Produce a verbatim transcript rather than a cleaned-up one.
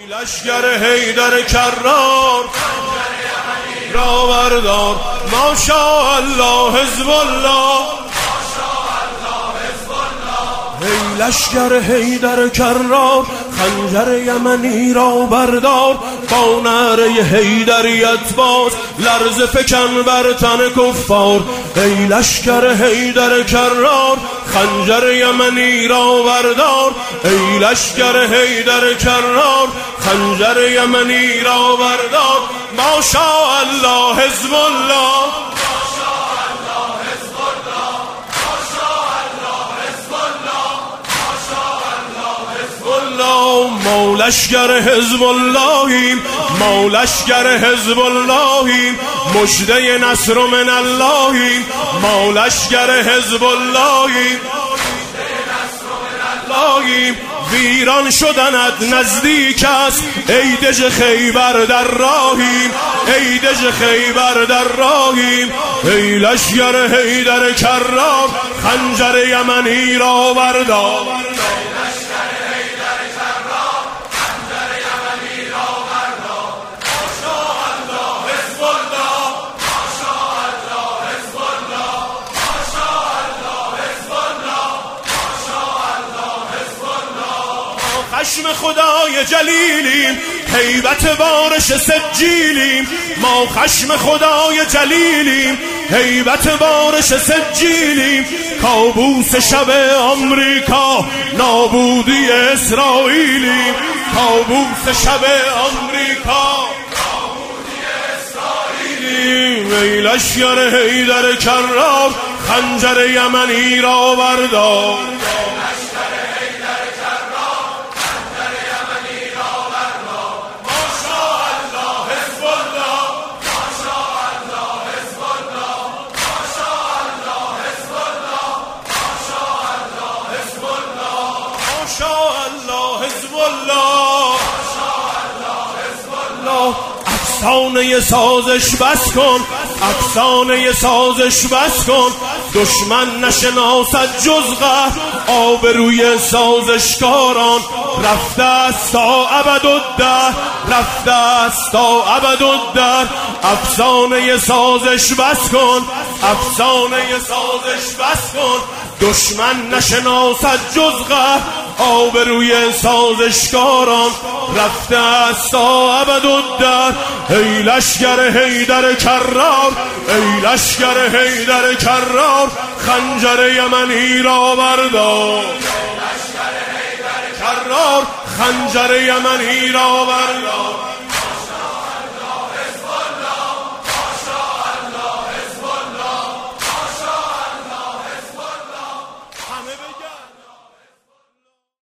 لشگر حیدر کرار را بردار ماشاءالله حزب الله ای لشگر حیدر کرار خنجر یمنی را بردار با نعره حیدریت باز لرز فکن بر تن کفار ای لشگر حیدر کرار خنجر یمنی را بردار ای لشگر حیدر کرار خنجر یمنی را بردار ماشاءالله حزب الله مولشگر حزب اللهیم مولشگر حزب اللهیم مژده نصر من اللهیم مولشگر حزب اللهیم ویران شدنت نزدیک است ای دژ خیبر در راهیم ای دژ خیبر در راهیم ای لشگر حیدر کرار خنجر یمنی را بردار خشم خدای جلیلیم هیبت بارش سجیلیم ما خشم خدای جلیلیم هیبت بارش سجیلیم کابوس شب آمریکا نابودی اسرائیلیم کابوس شب آمریکا نابودی اسرائیلیم ای لشگر حیدر کرار خنجر یمنی را بردار افسانه سازش بس کن افسانه سازش بس کن دشمن نشناسد جز قهر آبروی سازشکاران رفته است تا ابدالدهر رفته است تا ابدالدهر افسانه سازش بس کن افسانه سازش بس کن دشمن نشناسد جز قهر آبروی سازشکاران رفته است تا ابدالدهر ای لشگر حیدر کرار ای لشگر حیدر کرار خنجر یمنی را بردار کرار خنجر یمنی را بردار